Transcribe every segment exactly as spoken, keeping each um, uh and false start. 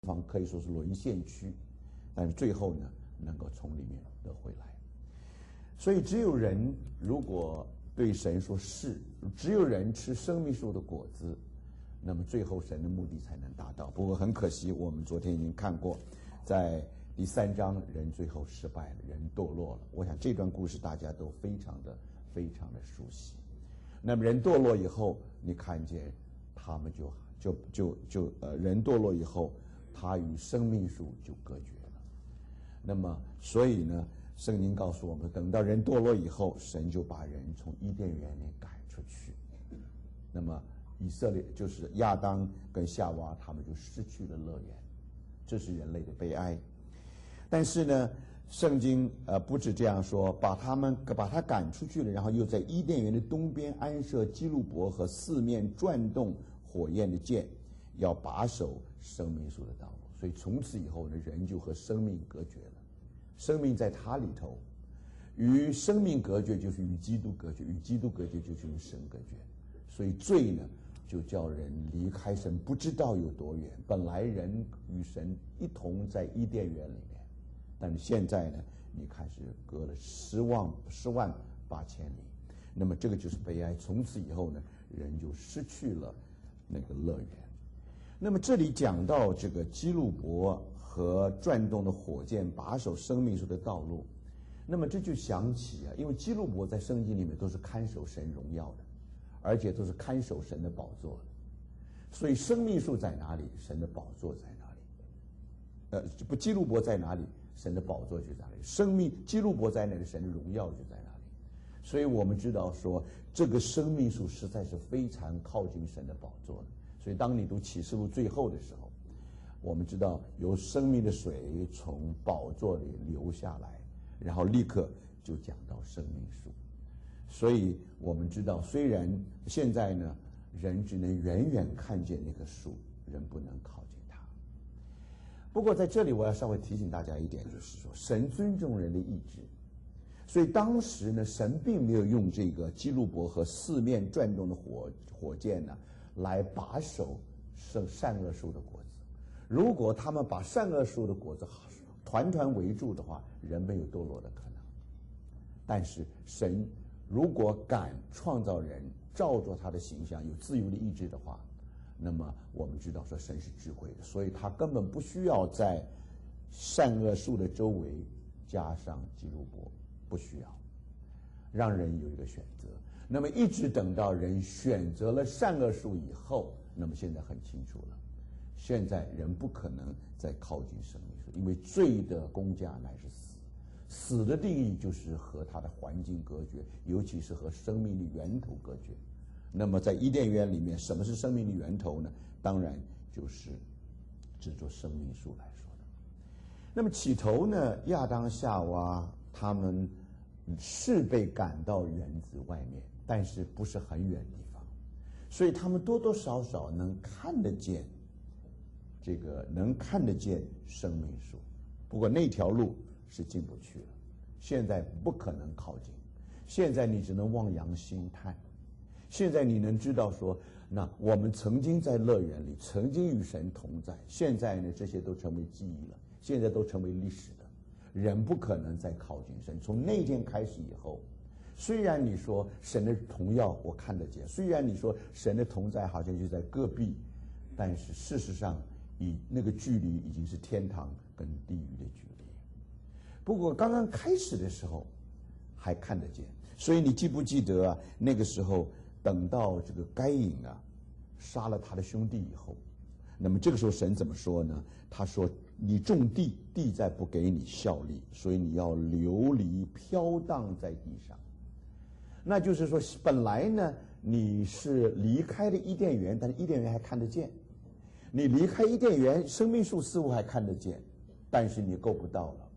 方可以说是沦陷区，但是最后呢，能够从里面得回来。所以，只有人如果对神说是，只有人吃生命树的果子，那么最后神的目的才能达到。不过很可惜，我们昨天已经看过，在第三章人最后失败了，人堕落了。我想这段故事大家都非常的非常的熟悉。那么人堕落以后，你看见他们就就就就呃，人堕落以后，他与生命树就隔绝了。那么所以呢，圣经告诉我们，等到人堕落以后，神就把人从伊甸园里赶出去。那么以色列就是亚当跟夏娃，他们就失去了乐园，这是人类的悲哀。但是呢，圣经呃不止这样说，把他们把他赶出去了，然后又在伊甸园的东边安设基路伯和四面转动火焰的剑，要把守生命树的道路。所以从此以后呢，人就和生命隔绝了。生命在他里头，与生命隔绝就是与基督隔绝，与基督隔绝就是与神隔绝。所以罪呢，就叫人离开神不知道有多远。本来人与神一同在伊甸园里面，但是现在呢，你看是隔了十万十万八千里。那么这个就是悲哀。从此以后呢，人就失去了那个乐园。那么这里讲到这个基路伯和转动的火箭把守生命树的道路，那么这就想起啊，因为基路伯在圣经里面都是看守神荣耀的，而且都是看守神的宝座的。所以生命树在哪里，神的宝座在哪里。呃，不，基路伯在哪里，神的宝座就在哪里。生命基路伯在哪里，神的荣耀就在哪里。所以我们知道说，这个生命树实在是非常靠近神的宝座的。所以当你读启示录最后的时候，我们知道有生命的水从宝座里流下来，然后立刻就讲到生命树。所以我们知道，虽然现在呢，人只能远远看见那棵树，人不能靠近它。不过在这里我要稍微提醒大家一点，就是说神尊重人的意志。所以当时呢，神并没有用这个基路伯和四面转动的火火箭呢，来把守善善恶树的果子。如果他们把善恶树的果子团团围住的话，人没有堕落的可能。但是神如果敢创造人，照着他的形象，有自由的意志的话，那么我们知道说神是智慧的，所以他根本不需要在善恶树的周围加上基路伯，不需要，让人有一个选择。那么一直等到人选择了善恶树以后，那么现在很清楚了，现在人不可能再靠近生命树，因为罪的工价乃是死。死的定义就是和它的环境隔绝，尤其是和生命的源头隔绝。那么在伊甸园里面，什么是生命的源头呢？当然就是指着生命树来说的。那么起头呢，亚当夏娃他们是被赶到园子外面，但是不是很远的地方，所以他们多多少少能看得见这个能看得见生命树。不过那条路是进不去了，现在不可能靠近。现在你只能望洋兴叹。现在你能知道说，那我们曾经在乐园里，曾经与神同在，现在呢，这些都成为记忆了，现在都成为历史了。人不可能再靠近神。从那天开始以后，虽然你说神的同样我看得见，虽然你说神的同在好像就在隔壁，但是事实上以那个距离已经是天堂跟地狱的距离。不过刚刚开始的时候还看得见。所以你记不记得啊，那个时候等到这个该隐啊杀了他的兄弟以后，那么这个时候神怎么说呢？他说，你种地，地再不给你效力，所以你要流离飘荡在地上。那就是说，本来呢你是离开了伊甸园，但是伊甸园还看得见。你离开伊甸园，生命树似乎还看得见，但是你够不到了。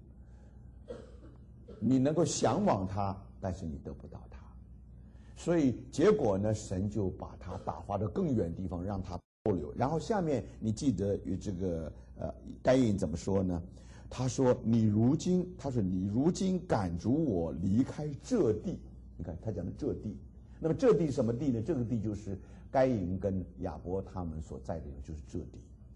你能够向往它，但是你得不到它。所以结果呢，神就把它打发到更远的地方，让它逗留。然后下面你记得与这个呃该隐怎么说呢？他说，你如今他说你如今赶逐我离开这地。你看他讲的这地，那么这地什么地呢？这个地就是该隐跟亚伯他们所在的，就是这地。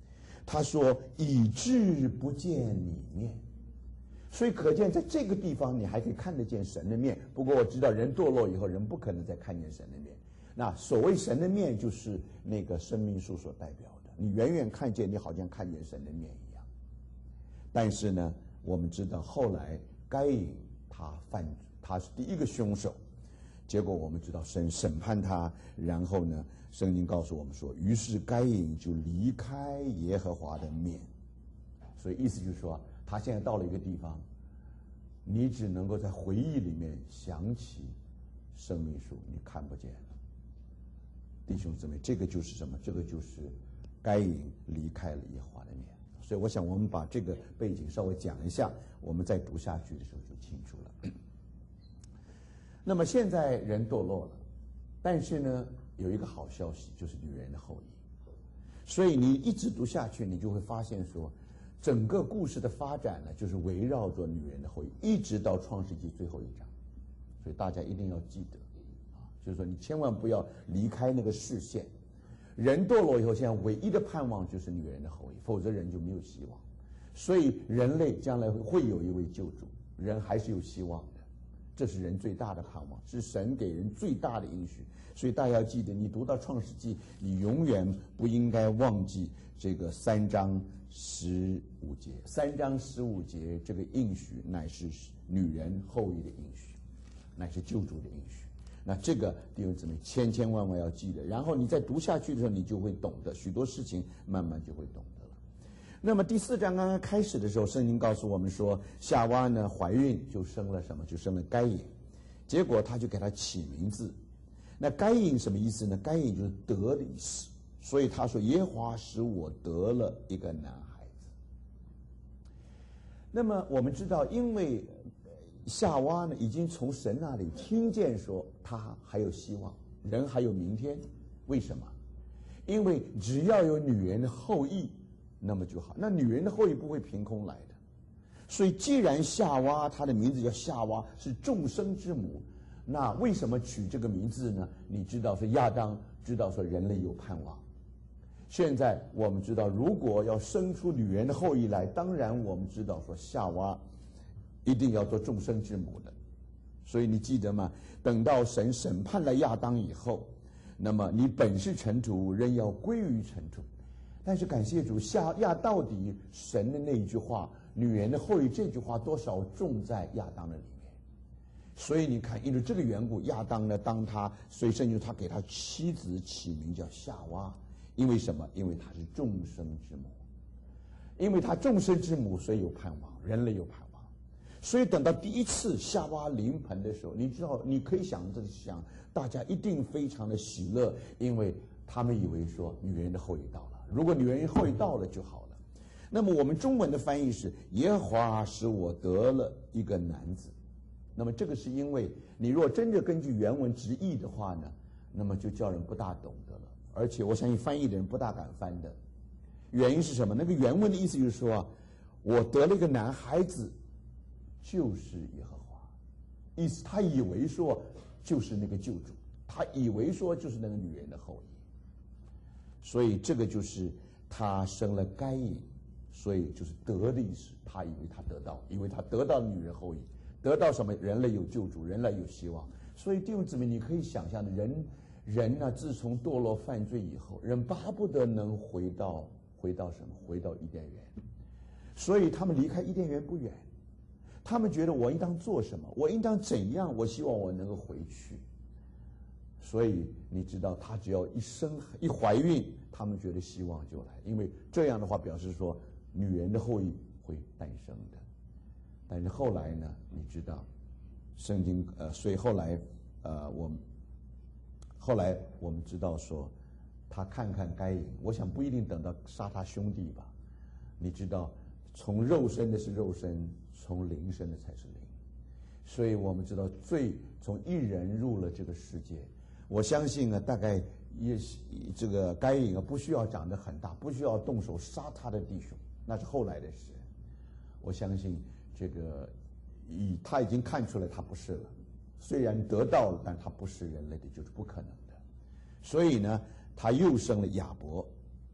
他说以致不见你面。所以可见在这个地方你还可以看得见神的面。不过我知道人堕落以后，人不可能再看见神的面。那所谓神的面，就是那个生命树所代表的，你远远看见，你好像看见神的面一样。但是呢，我们知道后来该隐他犯，他是第一个凶手，结果我们知道神审判他，然后呢，圣经告诉我们说，于是该隐就离开耶和华的面。所以意思就是说，他现在到了一个地方，你只能够在回忆里面想起生命树，你看不见了。弟兄姊妹，这个就是什么？这个就是该隐离开了耶和华的面。所以我想我们把这个背景稍微讲一下，我们再读下去的时候就清楚了。那么现在人堕落了，但是呢，有一个好消息，就是女人的后裔。所以你一直读下去，你就会发现说，整个故事的发展呢，就是围绕着女人的后裔，一直到创世纪最后一章。所以大家一定要记得，啊，就是说你千万不要离开那个视线。人堕落以后，现在唯一的盼望就是女人的后裔，否则人就没有希望。所以人类将来会有一位救主，人还是有希望的，这是人最大的盼望，是神给人最大的应许。所以大家要记得，你读到创世纪，你永远不应该忘记这个三章十五节。三章十五节这个应许乃是女人后裔的应许，乃是救主的应许。那这个弟兄姊妹千千万万要记得，然后你再读下去的时候，你就会懂得许多事情，慢慢就会懂得了。那么第四章刚刚开始的时候，圣经告诉我们说，夏娃呢怀孕就生了什么？就生了该隐。结果他就给他起名字。那该隐什么意思呢？该隐就是得的意思。所以他说，耶和华使我得了一个男孩子。那么我们知道，因为夏娃呢已经从神那里听见说他还有希望，人还有明天。为什么？因为只要有女人的后裔，那么就好。那女人的后裔不会凭空来的。所以既然夏娃她的名字叫夏娃，是众生之母，那为什么取这个名字呢？你知道，是亚当知道说人类有盼望。现在我们知道，如果要生出女人的后裔来，当然我们知道说夏娃一定要做众生之母的。所以你记得吗？等到神审判了亚当以后，那么你本是尘土，人要归于尘土。但是感谢主，夏亚到底神的那一句话，女人的后裔这句话多少种在亚当的里面。所以你看，因为这个缘故，亚当呢，当他所以圣经他给他妻子起名叫夏娃。因为什么？因为她是众生之母，因为她众生之母，所以有盼望，人类有盼望。所以等到第一次夏娃临盆的时候，你知道，你可以想这想，大家一定非常的喜乐，因为他们以为说女人的后裔到了，如果女人后裔到了就好了。那么我们中文的翻译是耶和华使我得了一个男子。那么这个是因为你若真的根据原文直译的话呢，那么就叫人不大懂得了。而且我相信翻译的人不大敢翻的，原因是什么？那个原文的意思就是说啊，我得了一个男孩子，就是耶和华。意思他以为说就是那个救主，他以为说就是那个女人的后裔。所以这个就是他生了该隐，所以就是得的意思。他以为他得到，以为他得到女人后裔，得到什么？人类有救主，人类有希望。所以弟兄姊妹，你可以想象的，人。人呢、啊，自从堕落犯罪以后，人巴不得能回到回到什么？回到伊甸园。所以他们离开伊甸园不远，他们觉得我应当做什么？我应当怎样？我希望我能够回去。所以你知道，他只要一生一怀孕，他们觉得希望就来，因为这样的话表示说女人的后裔会诞生的。但是后来呢，你知道，圣经呃，所以后来呃，我们。后来我们知道说，他看看该隐，我想不一定等到杀他兄弟吧。你知道，从肉身的是肉身，从灵身的才是灵。所以我们知道，罪从一人入了这个世界。我相信呢，大概也这个该隐啊，不需要长得很大，不需要动手杀他的弟兄，那是后来的事。我相信这个，以他已经看出来他不是了。虽然得到了，但他不是人类的，就是不可能的。所以呢，他又生了亚伯。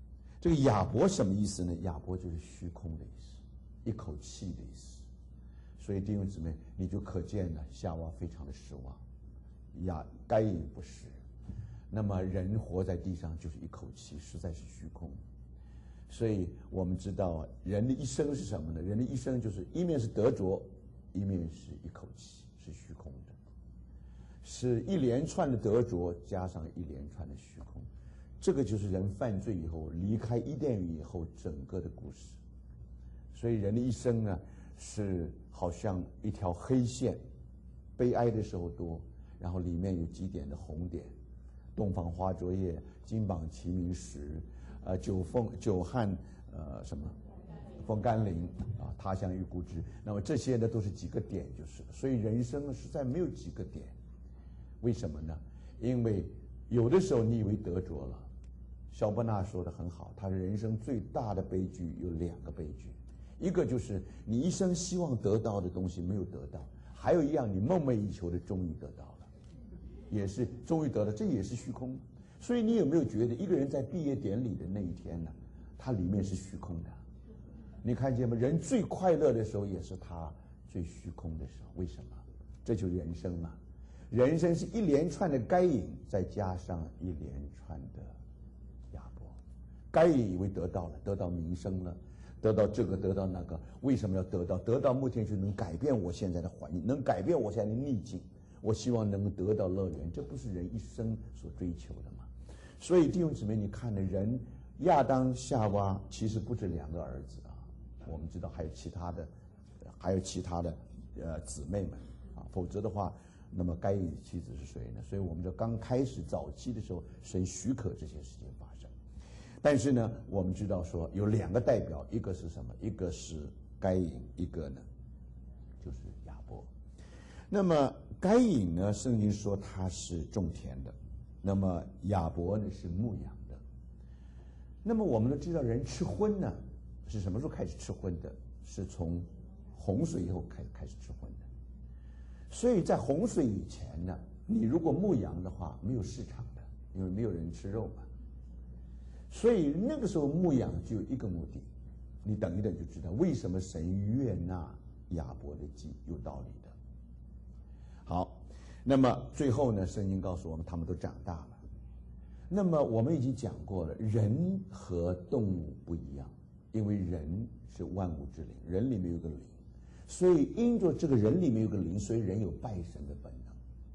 这个亚伯什么意思呢？亚伯就是虚空的意思，一口气的意思。所以弟兄姊妹，你就可见了夏娃非常的失望，亚该隐不是。那么人活在地上就是一口气，实在是虚空。所以我们知道人的一生是什么呢？人的一生就是一面是得着，一面是一口气，是虚空的，是一连串的得着加上一连串的虚空。这个就是人犯罪以后离开伊甸园以后整个的故事。所以人的一生呢，是好像一条黑线，悲哀的时候多，然后里面有几点的红点，洞房花烛夜，金榜题名时，呃，久凤久旱，呃，什么风甘霖啊，他乡遇故知。那么这些呢，都是几个点，就是了。所以人生实在没有几个点，为什么呢？因为有的时候你以为得着了。肖伯纳说的很好，他人生最大的悲剧有两个悲剧，一个就是你一生希望得到的东西没有得到，还有一样你梦寐以求的终于得到了，也是终于得到，这也是虚空。所以你有没有觉得一个人在毕业典礼的那一天呢，他里面是虚空的？你看见吗？人最快乐的时候也是他最虚空的时候。为什么？这就是人生嘛。人生是一连串的该隐，再加上一连串的亚伯。该隐以为得到了，得到名声了，得到这个，得到那个。为什么要得到？得到目的就能改变我现在的环境，能改变我现在的逆境。我希望能够得到乐园，这不是人一生所追求的吗？所以弟兄姊妹，你看的人亚当夏娃其实不止两个儿子啊，我们知道还有其他的，还有其他的呃姊妹们啊，否则的话，那么该隐的妻子是谁呢？所以我们就刚开始早期的时候，神许可这些事情发生。但是呢，我们知道说有两个代表，一个是什么？一个是该隐，一个呢就是亚伯。那么该隐呢，圣经说他是种田的，那么亚伯呢是牧养的。那么我们都知道，人吃荤呢是什么时候开始吃荤的？是从洪水以后开开始吃荤的。所以在洪水以前呢，你如果牧羊的话，没有市场的，因为没有人吃肉嘛。所以那个时候牧养就有一个目的，你等一等就知道为什么神悦纳亚伯的祭，有道理的。好，那么最后呢，圣经告诉我们，他们都长大了。那么我们已经讲过了，人和动物不一样，因为人是万物之灵，人里面有个灵，所以因着这个人里面有个灵，所以人有拜神的本能。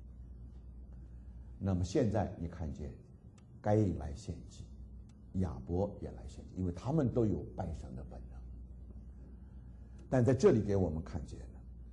那么现在你看见该隐来献祭，亚伯也来献祭，因为他们都有拜神的本能。但在这里给我们看见了，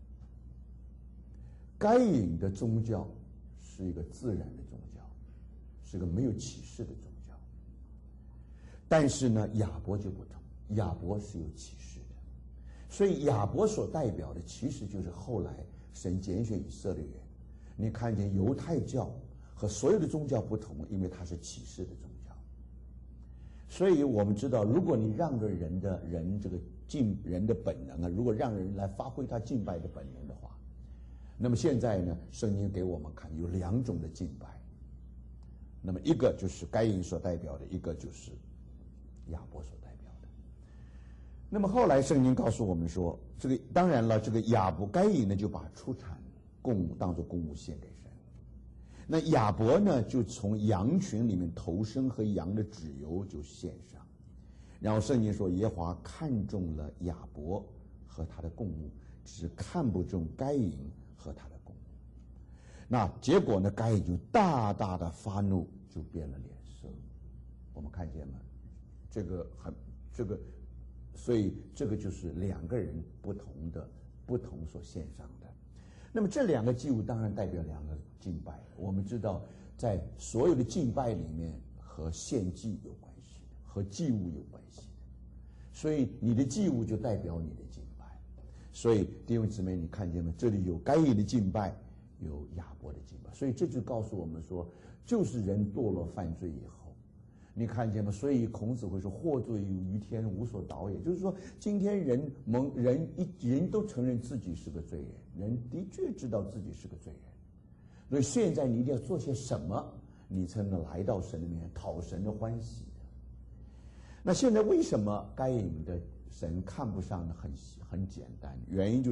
该隐的宗教是一个自然的宗教，是个没有启示的宗教。但是呢，亚伯就不同，亚伯是有启示的。所以亚伯所代表的其实就是后来神拣选以色列人。你看见犹太教和所有的宗教不同，因为它是启示的宗教。所以我们知道，如果你让着人的人这个敬人的本能啊，如果让人来发挥他敬拜的本能的话，那么现在呢，圣经给我们看有两种的敬拜。那么一个就是该隐所代表的，一个就是亚伯所代表的。那么后来圣经告诉我们说，这个当然了，这个亚伯该隐呢就把出产供物当作供物献给神。那亚伯呢就从羊群里面头生和羊的脂油就献上。然后圣经说，耶和华看中了亚伯和他的供物，只看不中该隐和他的供物。那结果呢，该隐就大大的发怒，就变了脸色。我们看见吗？这个很这个，所以这个就是两个人不同的不同所献上的。那么这两个祭物当然代表两个敬拜。我们知道，在所有的敬拜里面，和献祭有关系的，和祭物有关系的。所以你的祭物就代表你的敬拜。所以弟兄姊妹，你看见吗？这里有该隐的敬拜，有亚伯的敬拜。所以这就告诉我们说，就是人堕落犯罪以后，你看见吗？所以孔子会说，祸罪于天，无所导也。就是说，今天人蒙人一人都承认自己是个罪人，人的确知道自己是个罪人。所以现在你一定要做些什么，你才能来到神的面前，讨神的欢喜的。 那现在为什么该隐的神看不上呢？很很简单，原因就